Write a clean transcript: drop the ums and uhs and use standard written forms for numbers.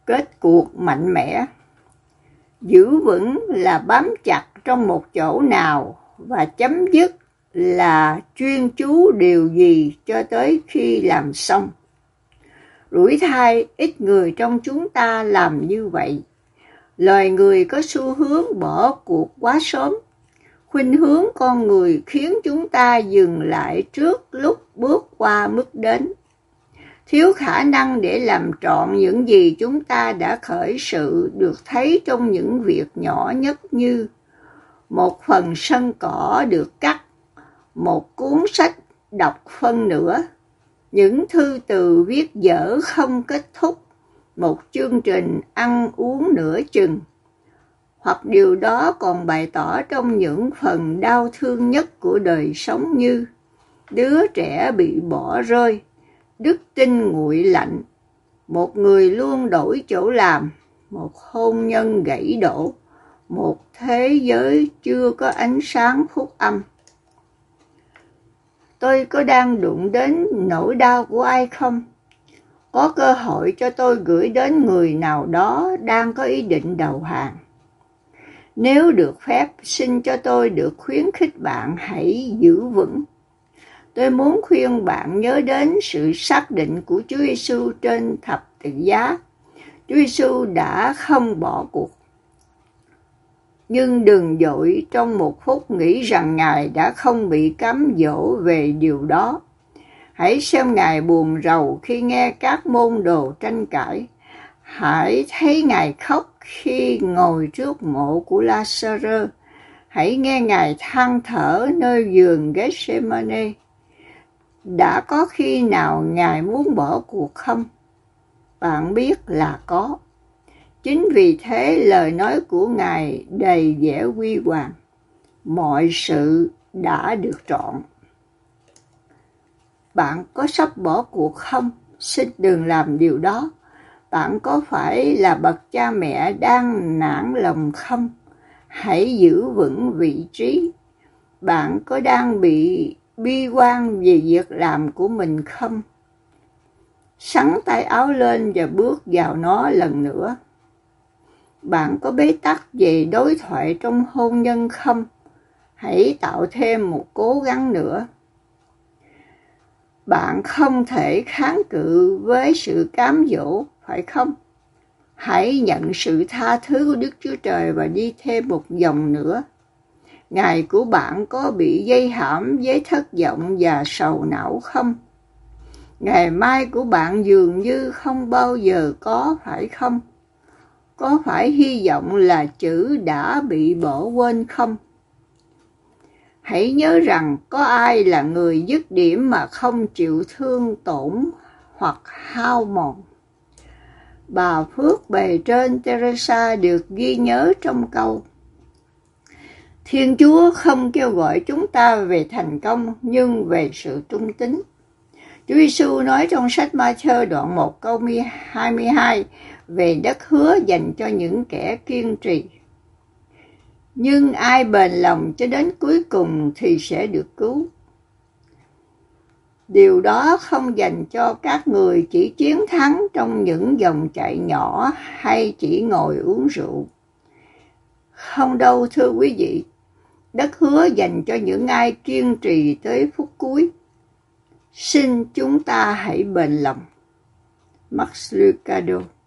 Kết cuộc mạnh mẽ. Giữ vững là bám chặt trong một chỗ nào và chấm dứt là chuyên chú điều gì cho tới khi làm xong. Rủi thay, ít người trong chúng ta làm như vậy. Loài người có xu hướng bỏ cuộc quá sớm. Khuynh hướng con người khiến chúng ta dừng lại trước lúc bước qua mức đến. Thiếu khả năng để làm trọn những gì chúng ta đã khởi sự được thấy trong những việc nhỏ nhất như một phần sân cỏ được cắt, một cuốn sách đọc phân nửa, những thư từ viết dở không kết thúc, một chương trình ăn uống nửa chừng. Hoặc điều đó còn bày tỏ trong những phần đau thương nhất của đời sống như đứa trẻ bị bỏ rơi, đức tin nguội lạnh, một người luôn đổi chỗ làm, một hôn nhân gãy đổ, một thế giới chưa có ánh sáng phúc âm. Tôi có đang đụng đến nỗi đau của ai không? Có cơ hội cho tôi gửi đến người nào đó đang có ý định đầu hàng. Nếu được phép, xin cho tôi được khuyến khích bạn hãy giữ vững. Tôi muốn khuyên bạn nhớ đến sự xác định của Chúa Giêsu trên thập tự giá. Chúa Giêsu đã không bỏ cuộc. Nhưng đừng vội trong một phút nghĩ rằng Ngài đã không bị cám dỗ về điều đó. Hãy xem Ngài buồn rầu khi nghe các môn đồ tranh cãi. Hãy thấy Ngài khóc khi ngồi trước mộ của La-sa-rơ. Hãy nghe Ngài than thở nơi vườn Gethsemane. Đã có khi nào Ngài muốn bỏ cuộc không? Bạn biết là có. Chính vì thế lời nói của Ngài đầy vẻ huy hoàng. Mọi sự đã được trọn. Bạn có sắp bỏ cuộc không? Xin đừng làm điều đó. Bạn có phải là bậc cha mẹ đang nản lòng không? Hãy giữ vững vị trí. Bạn có đang bị bi quan về việc làm của mình không? Xắn tay áo lên và bước vào nó lần nữa. Bạn có bế tắc về đối thoại trong hôn nhân không? Hãy tạo thêm một cố gắng nữa. Bạn không thể kháng cự với sự cám dỗ, phải không? Hãy nhận sự tha thứ của Đức Chúa Trời và đi thêm một vòng nữa. Ngày của bạn có bị dây hãm với thất vọng và sầu não không? Ngày mai của bạn dường như không bao giờ có, phải không? Có phải hy vọng là chữ đã bị bỏ quên không? Hãy nhớ rằng có ai là người dứt điểm mà không chịu thương tổn hoặc hao mòn. Bà Phước bề trên Teresa được ghi nhớ trong câu: Thiên Chúa không kêu gọi chúng ta về thành công nhưng về sự trung tín. Chúa Giêsu nói trong sách Ma-thơ đoạn 1 câu 22 về đất hứa dành cho những kẻ kiên trì. Nhưng ai bền lòng cho đến cuối cùng thì sẽ được cứu. Điều đó không dành cho các người chỉ chiến thắng trong những vòng chạy nhỏ hay chỉ ngồi uống rượu. Không đâu thưa quý vị, đất hứa dành cho những ai kiên trì tới phút cuối. Xin chúng ta hãy bền lòng. Max Lucado.